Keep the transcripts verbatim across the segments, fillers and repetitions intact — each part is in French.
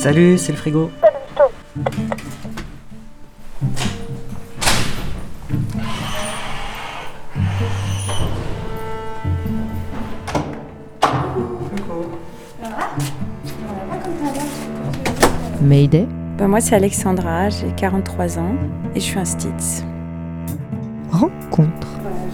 Salut, c'est le frigo. Mayday. Ben moi c'est Alexandra, j'ai quarante-trois ans et je suis un Stitz. Rencontre.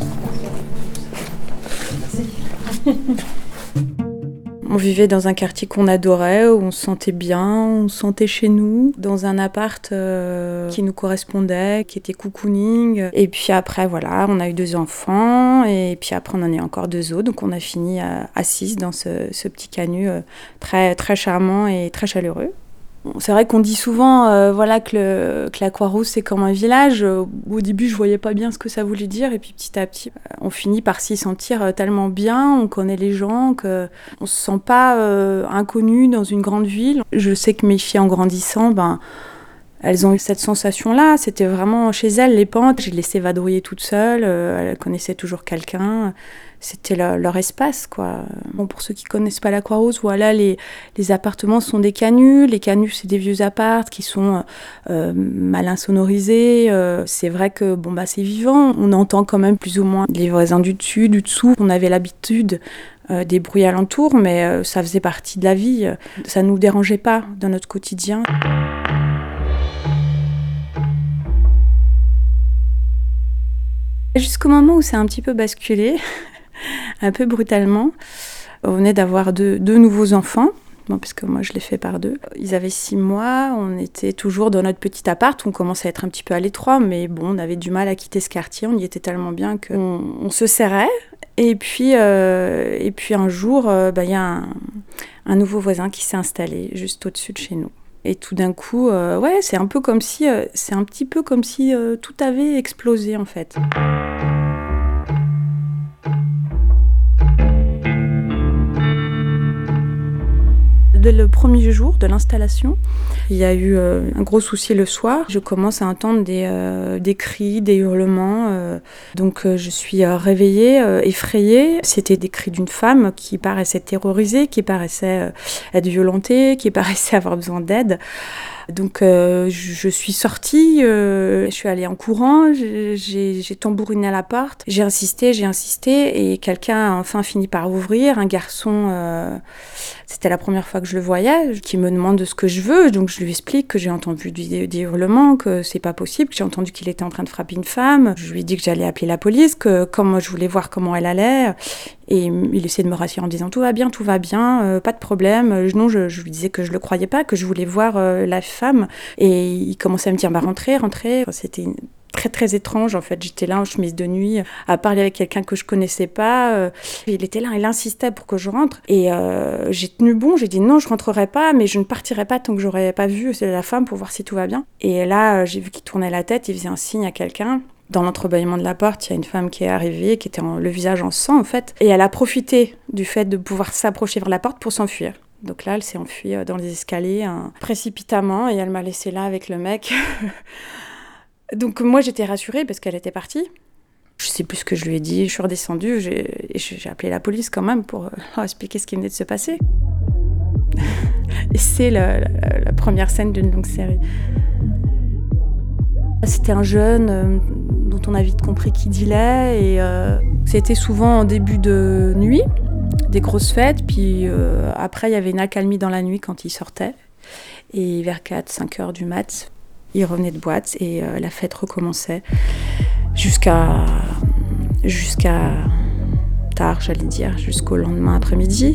On vivait dans un quartier qu'on adorait, où on se sentait bien, on se sentait chez nous, dans un appart euh, qui nous correspondait, qui était cocooning. Et puis après, voilà, on a eu deux enfants, et puis après on en a eu encore deux autres. Donc on a fini à, à six dans ce, ce petit canut euh, très, très charmant et très chaleureux. C'est vrai qu'on dit souvent euh, voilà, que, le, que la Croix-Rousse, c'est comme un village. Au début, je voyais pas bien ce que ça voulait dire. Et puis petit à petit, on finit par s'y sentir tellement bien. On connaît les gens, qu'on ne se sent pas euh, inconnu dans une grande ville. Je sais que mes filles, en grandissant, ben, elles ont eu cette sensation-là. C'était vraiment chez elles, les pentes. J'ai laissé vadrouiller toute seule. Euh, elles connaissaient toujours quelqu'un. C'était leur, leur espace, quoi. Bon, pour ceux qui connaissent pas la Croix-Rousse, voilà, les, les appartements sont des canuts. Les canuts, c'est des vieux apparts qui sont euh, mal insonorisés. Euh, c'est vrai que bon, bah, c'est vivant. On entend quand même plus ou moins les voisins du dessus, du dessous. On avait l'habitude euh, des bruits alentours, mais euh, ça faisait partie de la vie. Ça nous dérangeait pas dans notre quotidien. Jusqu'au moment où c'est un petit peu basculé, un peu brutalement. On venait d'avoir deux, deux nouveaux enfants, bon, parce que moi je l'ai fait par deux. Ils avaient six mois, on était toujours dans notre petit appart, on commençait à être un petit peu à l'étroit, mais bon, on avait du mal à quitter ce quartier, on y était tellement bien qu'on on se serrait. Et puis, euh, et puis un jour, euh, bah, y a un, un nouveau voisin qui s'est installé juste au-dessus de chez nous. Et tout d'un coup, euh, ouais, c'est un peu comme si, euh, c'est un petit peu comme si euh, tout avait explosé en fait. Dès le premier jour de l'installation, il y a eu euh, un gros souci le soir. Je commence à entendre des, euh, des cris, des hurlements. Euh, donc euh, je suis euh, réveillée, euh, effrayée. C'était des cris d'une femme qui paraissait terrorisée, qui paraissait euh, être violentée, qui paraissait avoir besoin d'aide. Donc euh, je, je suis sortie, euh, je suis allée en courant, j'ai, j'ai, j'ai tambouriné à la porte, j'ai insisté, j'ai insisté et quelqu'un a enfin fini par ouvrir, un garçon, euh, c'était la première fois que je le voyais, qui me demande ce que je veux, donc je lui explique que j'ai entendu des, des hurlements, que c'est pas possible, que j'ai entendu qu'il était en train de frapper une femme, je lui ai dit que j'allais appeler la police, que comme je voulais voir comment elle allait. Et il essaie de me rassurer en disant tout va bien, tout va bien, euh, pas de problème. Non, je, je lui disais que je le croyais pas, que je voulais voir euh, la femme. Et il commençait à me dire bah rentrez, rentrez. C'était très très étrange en fait. J'étais là en chemise de nuit à parler avec quelqu'un que je connaissais pas. Euh, il était là, il insistait pour que je rentre. Et euh, j'ai tenu bon, j'ai dit non, je rentrerai pas, mais je ne partirai pas tant que j'aurais pas vu la femme pour voir si tout va bien. Et là, j'ai vu qu'il tournait la tête, il faisait un signe à quelqu'un. Dans l'entrebâillement de la porte, il y a une femme qui est arrivée, qui était en, le visage en sang, en fait. Et elle a profité du fait de pouvoir s'approcher vers la porte pour s'enfuir. Donc là, elle s'est enfuie dans les escaliers, hein, précipitamment, et elle m'a laissée là avec le mec. Donc moi, j'étais rassurée parce qu'elle était partie. Je sais plus ce que je lui ai dit. Je suis redescendue, j'ai, j'ai appelé la police quand même pour leur expliquer ce qui venait de se passer. Et c'est la, la, la première scène d'une longue série. C'était un jeune euh, dont on a vite compris qui dealait et euh, c'était souvent en début de nuit, des grosses fêtes, puis euh, après il y avait une accalmie dans la nuit quand il sortait et vers quatre cinq heures du mat, il revenait de boîte et euh, la fête recommençait jusqu'à, jusqu'à tard, j'allais dire, jusqu'au lendemain après-midi.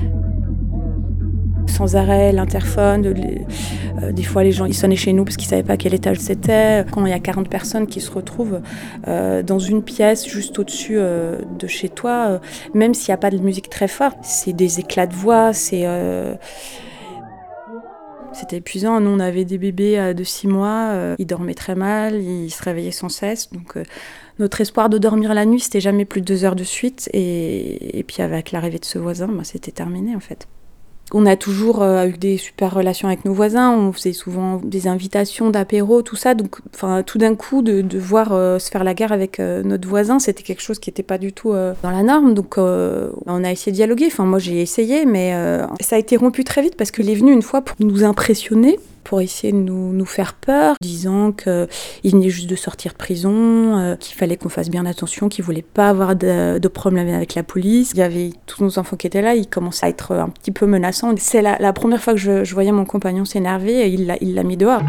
Sans arrêt, l'interphone, les, euh, des fois les gens ils sonnaient chez nous parce qu'ils ne savaient pas quel étage c'était. Quand il y a quarante personnes qui se retrouvent euh, dans une pièce juste au-dessus euh, de chez toi, euh, même s'il n'y a pas de musique très forte, c'est des éclats de voix, c'est... Euh... C'était épuisant. Nous, on avait des bébés euh, de six mois, euh, ils dormaient très mal, ils se réveillaient sans cesse. Donc, euh, notre espoir de dormir la nuit, c'était jamais plus de deux heures de suite. Et, et puis, avec l'arrivée de ce voisin, bah, c'était terminé, en fait. On a toujours euh, eu des super relations avec nos voisins, on faisait souvent des invitations d'apéro, tout ça. Donc, enfin, tout d'un coup, de, de voir euh, se faire la guerre avec euh, notre voisin, c'était quelque chose qui n'était pas du tout euh, dans la norme. Donc, euh, on a essayé de dialoguer. Enfin, moi, j'ai essayé, mais euh, ça a été rompu très vite parce qu'il est venu une fois pour nous impressionner, pour essayer de nous, nous faire peur, disant qu'il venait juste de sortir de prison, euh, qu'il fallait qu'on fasse bien attention, qu'il ne voulait pas avoir de, de problème avec la police. Il y avait tous nos enfants qui étaient là, ils commençaient à être un petit peu menaçants. C'est la, la première fois que je, je voyais mon compagnon s'énerver, et il l'a, il l'a mis dehors.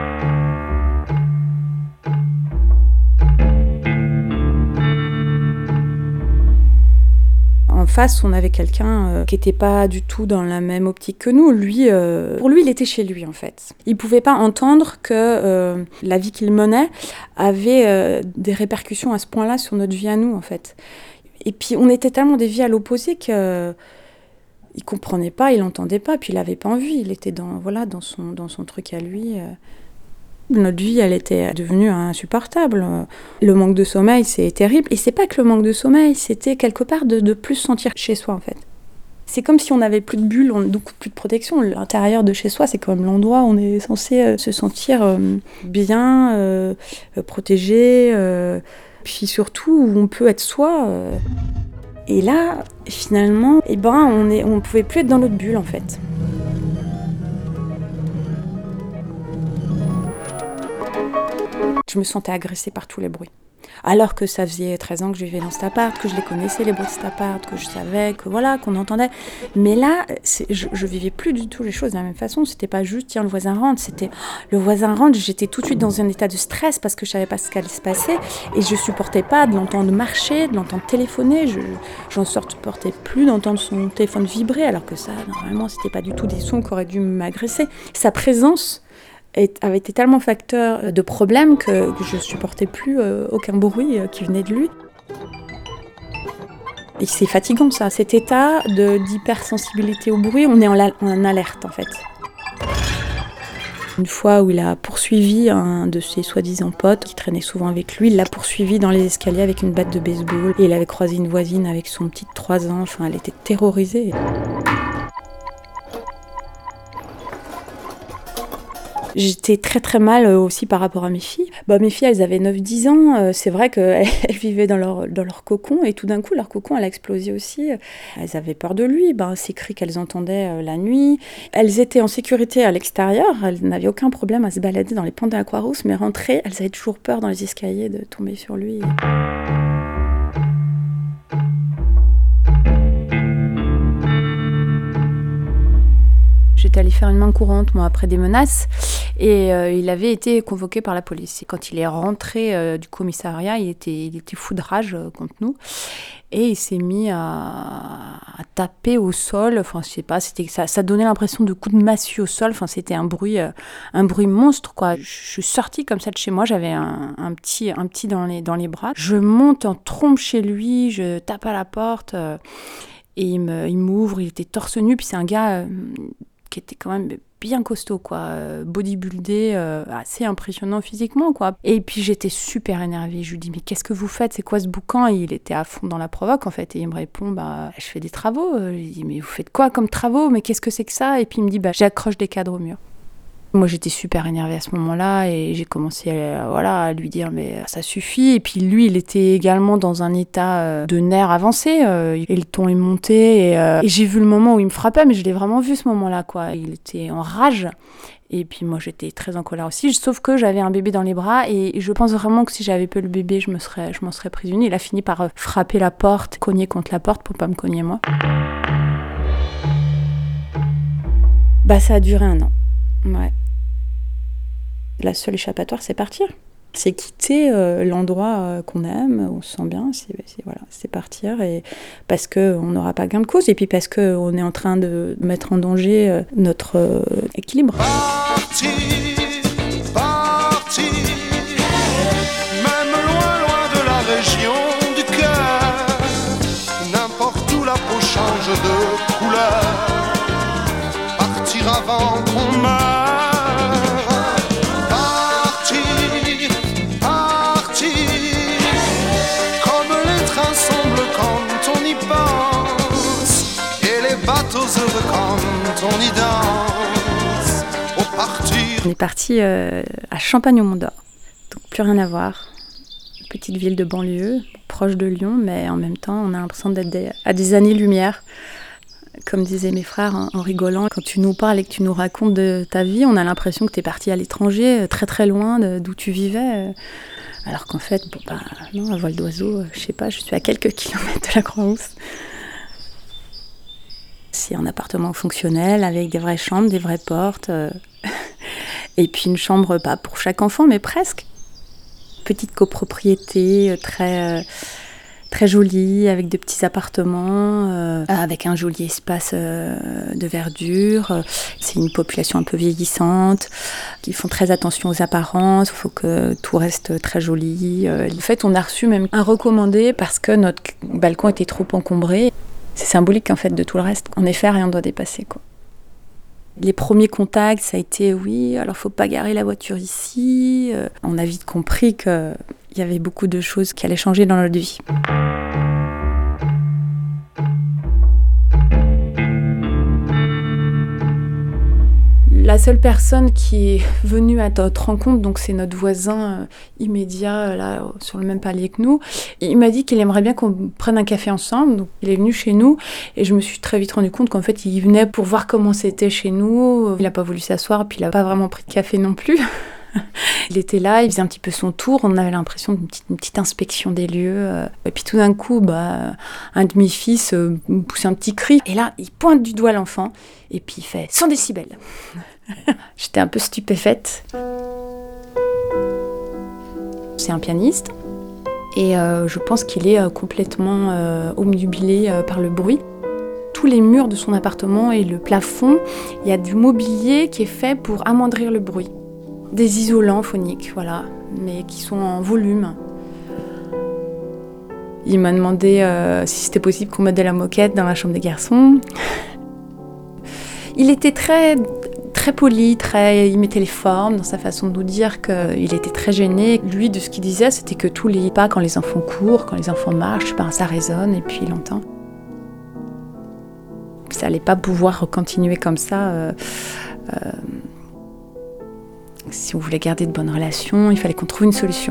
En face, on avait quelqu'un euh, qui n'était pas du tout dans la même optique que nous. Lui, euh, pour lui, il était chez lui, en fait. Il ne pouvait pas entendre que euh, la vie qu'il menait avait euh, des répercussions à ce point-là sur notre vie à nous, en fait. Et puis, on était tellement des vies à l'opposé qu'il ne comprenait pas, il n'entendait pas, puis il n'avait pas envie. Il était dans, voilà, dans, son, dans son truc à lui. Euh. Notre vie, elle était devenue insupportable. Le manque de sommeil, c'est terrible. Et c'est pas que le manque de sommeil, c'était quelque part de, de plus se sentir chez soi, en fait. C'est comme si on n'avait plus de bulle, on, donc plus de protection. L'intérieur de chez soi, c'est quand même l'endroit où on est censé euh, se sentir euh, bien, euh, protégé, euh, puis surtout où on peut être soi. Euh. Et là, finalement, eh ben, on est, on pouvait plus être dans notre bulle, en fait. Je me sentais agressée par tous les bruits. Alors que ça faisait treize ans que je vivais dans cet appart, que je les connaissais, les bruits de cet appart, que je savais, que voilà, qu'on entendait. Mais là, c'est, je, je vivais plus du tout les choses de la même façon. C'était pas juste, tiens, le voisin rentre. C'était, le voisin rentre, j'étais tout de suite dans un état de stress parce que je savais pas ce qu'allait se passer. Et je supportais pas de l'entendre marcher, de l'entendre téléphoner. Je, j'en supportais plus d'entendre son téléphone vibrer, alors que ça, normalement, c'était pas du tout des sons qui auraient dû m'agresser. Sa présence avait été tellement facteur de problèmes que je ne supportais plus euh, aucun bruit euh, qui venait de lui. Et c'est fatigant ça, cet état de, d'hypersensibilité au bruit, on est en, la, en alerte en fait. Une fois où il a poursuivi un de ses soi-disant potes qui traînait souvent avec lui, il l'a poursuivi dans les escaliers avec une batte de baseball et il avait croisé une voisine avec son petit de trois ans, enfin elle était terrorisée. J'étais très très mal aussi par rapport à mes filles. Bah, mes filles, elles avaient neuf dix ans. C'est vrai qu'elles vivaient dans leur, dans leur cocon. Et tout d'un coup, leur cocon, elle a explosé aussi. Elles avaient peur de lui. Bah, ces cris qu'elles entendaient la nuit. Elles étaient en sécurité à l'extérieur. Elles n'avaient aucun problème à se balader dans les pentes d'Aquarousse. Mais rentrées, elles avaient toujours peur dans les escaliers de tomber sur lui. J'étais allée faire une main courante, moi, après des menaces, et euh, il avait été convoqué par la police. Et quand il est rentré euh, du commissariat, il était, il était fou de rage euh, contre nous, et il s'est mis à, à taper au sol. Enfin, je sais pas, c'était, ça, ça donnait l'impression de coups de massue au sol. Enfin, c'était un bruit, euh, un bruit monstre, quoi. Je, je suis sortie comme ça de chez moi, j'avais un, un petit, un petit dans les, dans les bras. Je monte en trompe chez lui, je tape à la porte, euh, et il, me, il m'ouvre. Il était torse nu, puis c'est un gars Euh, qui était quand même bien costaud, quoi, bodybuildé, euh, assez impressionnant physiquement, quoi. Et puis j'étais super énervée, je lui dis mais qu'est-ce que vous faites, c'est quoi ce boucan? Et il était à fond dans la provoque en fait, et il me répond bah je fais des travaux. Je lui dis mais vous faites quoi comme travaux, mais qu'est-ce que c'est que ça? Et puis il me dit bah j'accroche des cadres au mur. Moi, j'étais super énervée à ce moment-là et j'ai commencé à, voilà, à lui dire « mais ça suffit ». Et puis lui, il était également dans un état de nerfs avancé euh, et le ton est monté. Et, euh, et j'ai vu le moment où il me frappait, mais je l'ai vraiment vu ce moment-là, quoi. Il était en rage. Et puis moi, j'étais très en colère aussi, sauf que j'avais un bébé dans les bras et je pense vraiment que si j'avais pas le bébé, je, me serais, je m'en serais prise une. Il a fini par frapper la porte, cogner contre la porte pour pas me cogner moi. Bah ça a duré un an, ouais. La seule échappatoire, c'est partir. C'est quitter euh, l'endroit euh, qu'on aime, on se sent bien, c'est, c'est, voilà, c'est partir. Et parce qu'on n'aura pas gain de cause, et puis parce qu'on est en train de mettre en danger euh, notre euh, équilibre. Partir, partir, même loin, loin de la région du cœur. N'importe où la peau change de couleur. Partir avant qu'on meure. Bateaux tous heureux quand on y danse. Au partir. On est parti euh, à Champagne-au-Mont-d'Or, donc plus rien à voir. Petite ville de banlieue, proche de Lyon, mais en même temps, on a l'impression d'être des, à des années-lumière. Comme disaient mes frères en, en rigolant, quand tu nous parles et que tu nous racontes de ta vie, on a l'impression que tu es parti à l'étranger, très très loin de, d'où tu vivais. Alors qu'en fait, bon, bah, non, à vol d'oiseau, je sais pas, je suis à quelques kilomètres de la Croix-Rousse. C'est un appartement fonctionnel avec des vraies chambres, des vraies portes. Euh, et puis une chambre, pas pour chaque enfant, mais presque. Petite copropriété, très, euh, très jolie, avec de petits appartements, euh, avec un joli espace euh, de verdure. C'est une population un peu vieillissante, qui font très attention aux apparences, il faut que tout reste très joli. En fait, on a reçu même un recommandé parce que notre balcon était trop encombré. C'est symbolique en fait de tout le reste. En effet, rien ne doit dépasser, quoi. Les premiers contacts, ça a été oui, alors faut pas garer la voiture ici. On a vite compris qu'il y avait beaucoup de choses qui allaient changer dans notre vie. La seule personne qui est venue à notre rencontre, donc c'est notre voisin immédiat, là, sur le même palier que nous. Il m'a dit qu'il aimerait bien qu'on prenne un café ensemble. Donc il est venu chez nous et je me suis très vite rendu compte qu'en fait il venait pour voir comment c'était chez nous. Il n'a pas voulu s'asseoir, puis il n'a pas vraiment pris de café non plus. Il était là, il faisait un petit peu son tour, on avait l'impression d'une petite, une petite inspection des lieux. Et puis tout d'un coup, bah, un de mes fils euh, pousse un petit cri. Et là, il pointe du doigt l'enfant et puis il fait cent décibels. J'étais un peu stupéfaite. C'est un pianiste et euh, je pense qu'il est euh, complètement euh, obnubilé euh, par le bruit. Tous les murs de son appartement et le plafond, il y a du mobilier qui est fait pour amoindrir le bruit. Des isolants phoniques, voilà, mais qui sont en volume. Il m'a demandé euh, si c'était possible qu'on mette de la moquette dans la chambre des garçons. Il était très, très poli, très, il mettait les formes dans sa façon de nous dire qu'il était très gêné. Lui, de ce qu'il disait, c'était que tous les pas, quand les enfants courent, quand les enfants marchent, ben, ça résonne et puis il entend. Ça allait pas pouvoir continuer comme ça. Euh, euh, Si on voulait garder de bonnes relations, il fallait qu'on trouve une solution.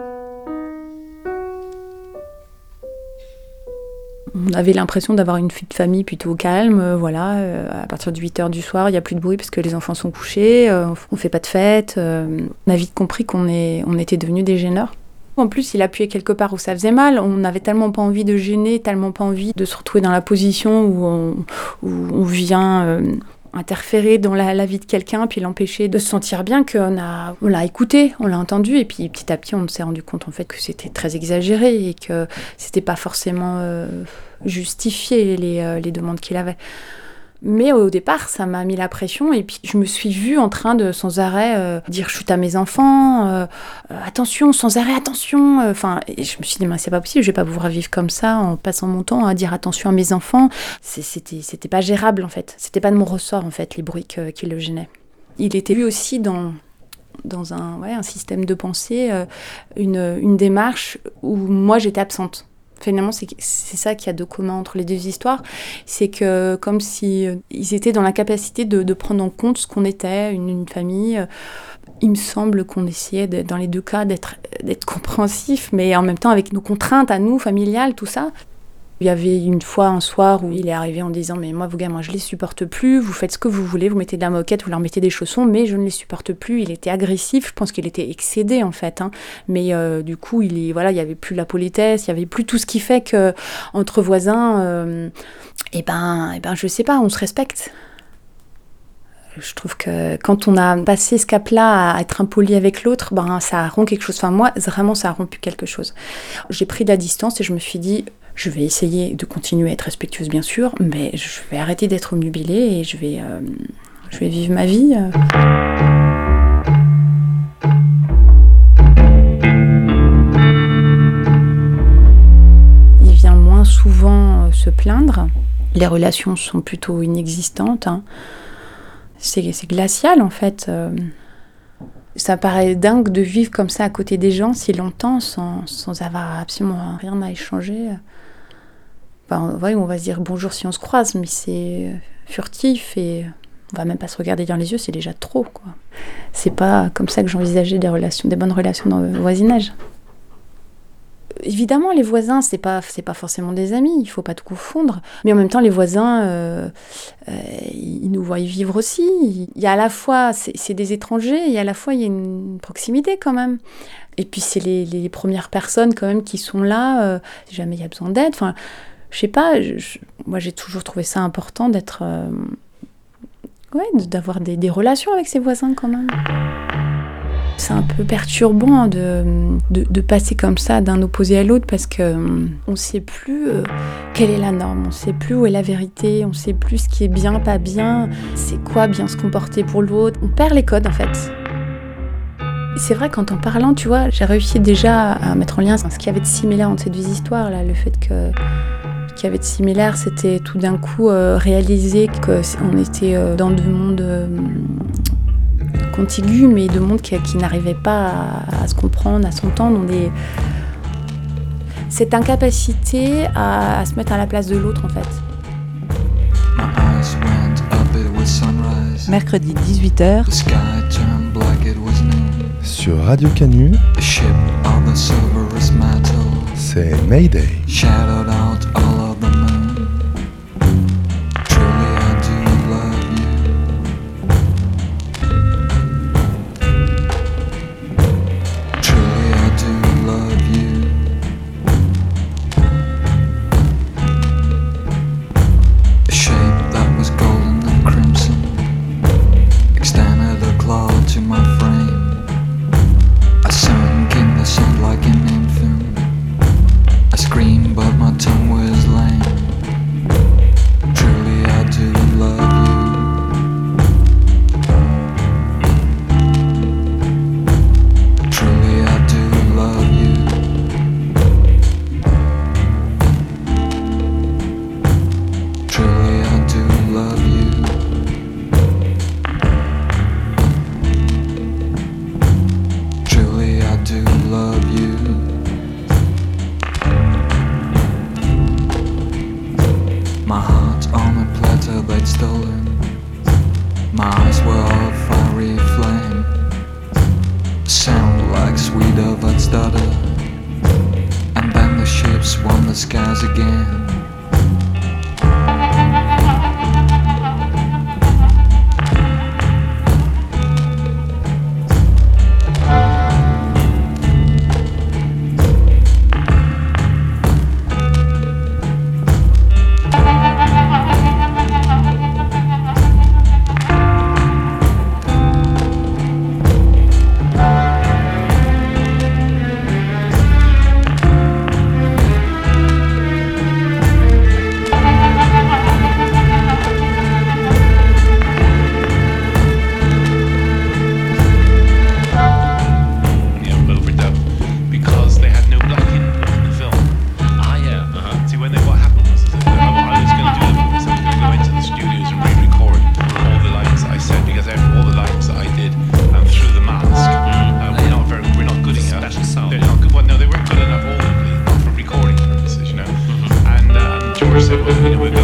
On avait l'impression d'avoir une vie de famille plutôt calme, euh, voilà. Euh, à partir de huit heures du soir, il n'y a plus de bruit parce que les enfants sont couchés, euh, on ne fait pas de fête. Euh, on a vite compris qu'on est, on était devenus des gêneurs. En plus, il appuyait quelque part où ça faisait mal. On n'avait tellement pas envie de gêner, tellement pas envie de se retrouver dans la position où on, où on vient... Euh, interférer dans la, la vie de quelqu'un, puis l'empêcher de se sentir bien, qu'on a, on l'a écouté, on l'a entendu, et puis petit à petit, on s'est rendu compte en fait que c'était très exagéré et que c'était pas forcément euh, justifié les, euh, les demandes qu'il avait. Mais au départ, ça m'a mis la pression et puis je me suis vue en train de sans arrêt euh, dire chut à mes enfants, euh, euh, attention, sans arrêt, attention. Enfin, euh, je me suis dit, mais c'est pas possible, je vais pas pouvoir vivre comme ça en passant mon temps à dire attention à mes enfants. C'est, c'était, c'était pas gérable en fait, c'était pas de mon ressort en fait, les bruits que, qui le gênaient. Il était lui aussi dans, dans un, ouais, un système de pensée, euh, une, une démarche où moi j'étais absente. Finalement, c'est, c'est ça qu'il y a de commun entre les deux histoires. C'est que comme si euh, ils étaient dans la capacité de, de prendre en compte ce qu'on était, une, une famille. Il me semble qu'on essayait, de, dans les deux cas, d'être, d'être compréhensif, mais en même temps avec nos contraintes à nous, familiales, tout ça. Il y avait une fois, un soir, où il est arrivé en disant « Mais moi, vos gamins, je les supporte plus, vous faites ce que vous voulez, vous mettez de la moquette, vous leur mettez des chaussons, mais je ne les supporte plus. » Il était agressif, je pense qu'il était excédé, en fait. Hein. Mais euh, du coup, il y voilà, avait plus la politesse, il n'y avait plus tout ce qui fait qu'entre voisins, euh, eh ben, eh ben, je sais pas, on se respecte. Je trouve que quand on a passé ce cap-là à être impoli avec l'autre, ben, ça rompt quelque chose. Enfin, moi, vraiment, ça a rompu quelque chose. J'ai pris de la distance et je me suis dit... Je vais essayer de continuer à être respectueuse, bien sûr, mais je vais arrêter d'être obnubilée et je vais, euh, je vais vivre ma vie. Il vient moins souvent se plaindre. Les relations sont plutôt inexistantes. Hein. C'est, c'est glacial, en fait. Ça paraît dingue de vivre comme ça à côté des gens si longtemps, sans, sans avoir absolument rien à échanger. Enfin, ouais, on va se dire bonjour si on se croise, mais c'est, furtif et on va même pas se regarder dans les yeux, c'est déjà trop, quoi. C'est pas comme ça que j'envisageais des relations, des bonnes relations dans le voisinage. Évidemment, les voisins, c'est pas, c'est pas forcément des amis, il faut pas tout confondre. Mais en même temps, les voisins, euh, euh, ils nous voient y vivre aussi. Il y a à la fois, c'est, c'est des étrangers, et à la fois, il y a une proximité quand même. Et puis, c'est les, les premières personnes quand même qui sont là, euh, si jamais il y a besoin d'aide. Enfin, je sais pas, je, je, moi, j'ai toujours trouvé ça important d'être... Euh, ouais, d'avoir des, des relations avec ses voisins quand même. C'est un peu perturbant de, de, de passer comme ça d'un opposé à l'autre parce qu'on ne sait plus euh, quelle est la norme, on ne sait plus où est la vérité, on ne sait plus ce qui est bien, pas bien, c'est quoi bien se comporter pour l'autre. On perd les codes en fait. C'est vrai qu'en t'en parlant, tu vois, j'ai réussi déjà à mettre en lien ce qu'il y avait de similaire entre ces deux histoires, là, le fait que ce qu'il y avait de similaire, c'était tout d'un coup euh, réaliser qu'on était euh, dans deux mondes euh, contigus, mais deux mondes qui, qui n'arrivaient pas à, à se comprendre, à s'entendre. On est... Cette incapacité à, à se mettre à la place de l'autre, en fait. Mercredi dix-huit heures sur Radio Canu, c'est Mayday. Said, well, you know, we're